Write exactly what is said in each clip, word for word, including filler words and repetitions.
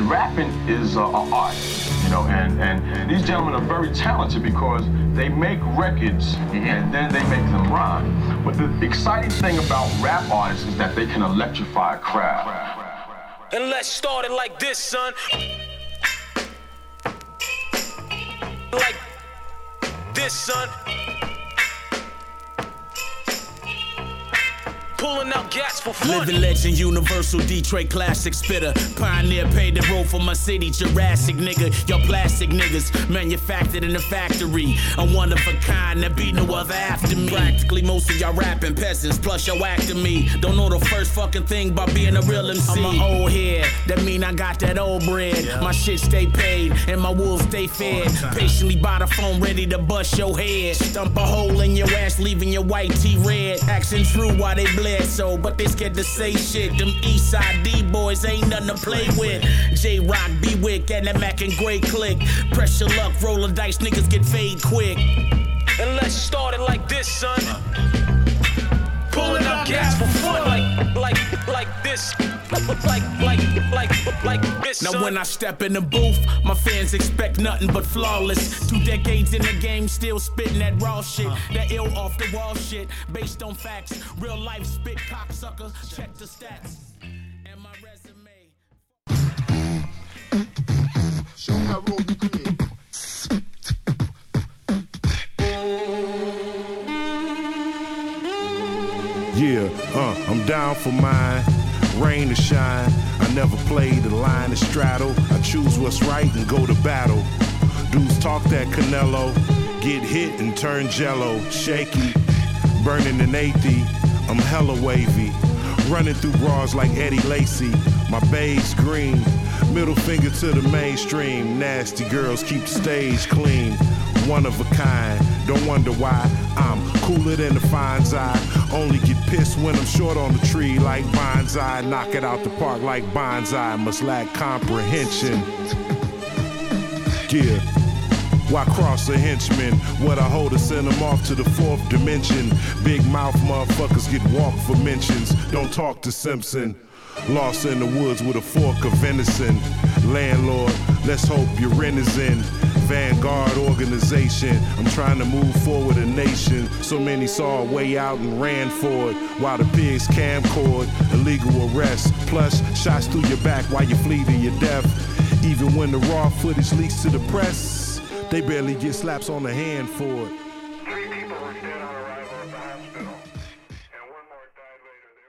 rapping is uh, an art, you know, and, and these gentlemen are very talented because they make records and then they make them rhyme. But the exciting thing about rap artists is that they can electrify a crowd. And let's start it like this, son. Like this, son. Pulling out gas for fun. Living legend, universal Detroit classic spitter. Pioneer paid the road for my city, Jurassic nigga. Y'all plastic niggas, manufactured in the factory. I'm one of a kind, there be no other after me. Practically most of y'all rapping peasants, plus y'all acting me. Don't know the first fucking thing about being a real M C. I'm an old head, that mean I got that old bread. Yeah. My shit stay paid, and my wolves stay fed. Patiently by the phone, ready to bust your head. Stump a hole in your ass, leaving your white tee red. Action true while they bled so, but they scared to say shit. Them Eastside D-boys ain't nothing to play with. J-Rock, B-Wick, and that Mac and Gray click. Pressure luck, roll the dice, niggas get fade quick. And let's start it like this, son. Pulling up gas for fun, like, like, like this. Like, like, like, like this, now son. When I step in the booth, my fans expect nothing but flawless. Two decades in the game, still spitting that raw shit. That ill off the wall shit, based on facts. Real life spit cocksucker, check the stats. And my resume. Show me how roll you can. Yeah, uh, I'm down for mine. Rain or shine, I never played the line to straddle. I choose what's right and go to battle. Dudes talk that Canelo, get hit and turn jello. Shaky, burning an eighty, I'm hella wavy. Running through bras like Eddie Lacy. My beige green, middle finger to the mainstream. Nasty girls keep the stage clean. One of a kind, don't wonder why I'm cooler than the Fines Eye. Only get pissed when I'm short on the tree like bonsai. Knock it out the park like bonsai. Must lack comprehension. Yeah. Why cross a henchman? What I hold to send them off to the fourth dimension. Big mouth motherfuckers get walked for mentions. Don't talk to Simpson. Lost in the woods with a fork of venison. Landlord, let's hope your rent is in. Vanguard organization, I'm trying to move forward a nation. So many saw a way out and ran for it. While the pigs camcord, illegal arrest. Plus, shots through your back while you flee to your death. Even when the raw footage leaks to the press, they barely get slaps on the hand for it. Three people were dead on arrival at the hospital, and one more died later. They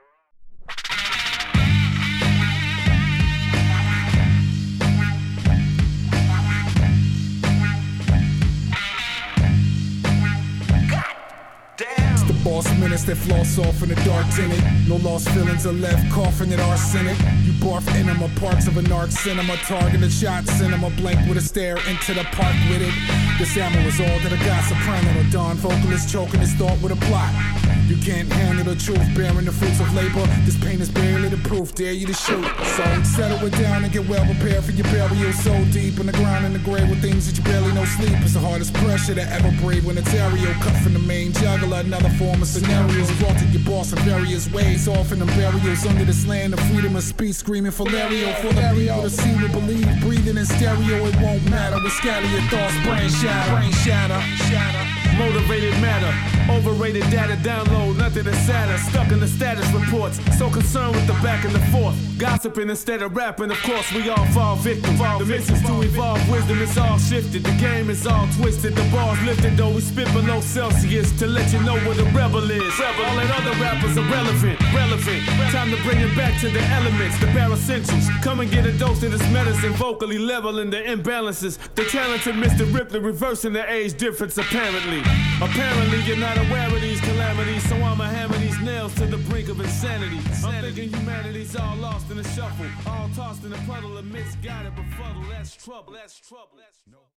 Boss minutes that floss off in the dark tinted. No lost feelings are left coughing at arsenic. You barf enema, parts of a narc cinema. Targeted shot, cinema, blank with a stare into the park with it. This ammo is all that I got. Soprano or Don vocalist choking his thought with a plot. You can't handle the truth, bearing the fruits of labor. This pain is barely the proof, dare you to shoot. So settle it down and get well prepared for your burial. So deep in the ground in the grave with things that you barely know. Sleep is the hardest pressure to ever breathe when it's aerial. Cut from the main juggler, another form of scenarios. Brought to your boss in various ways. Often in burials under this land of freedom of speech. Screaming for Lario, for the people to see to believe. Breathing in stereo, it won't matter. With scatter your thoughts, brain shatter. Brain shatter, shatter. Motivated matter, overrated data download, nothing is sadder. Stuck in the status reports, so concerned with the back and the forth. Gossiping instead of rapping, of course we all fall victims. The mission's to evolve wisdom, it's all shifted. The game is all twisted, the bar's lifted. Though we spit below Celsius to let you know where the rebel is. All that other rappers are relevant, relevant. Time to bring it back to the elements, the bare essentials. Come and get a dose of this medicine, vocally leveling the imbalances. The talented Mister Ripley reversing the age difference apparently. Apparently you're not aware of these calamities, so I'ma hammer these nails to the brink of insanity. I'm thinking humanity's all lost in the shuffle, all tossed in a puddle of misguided befuddle. That's trouble, that's trouble, that's trouble.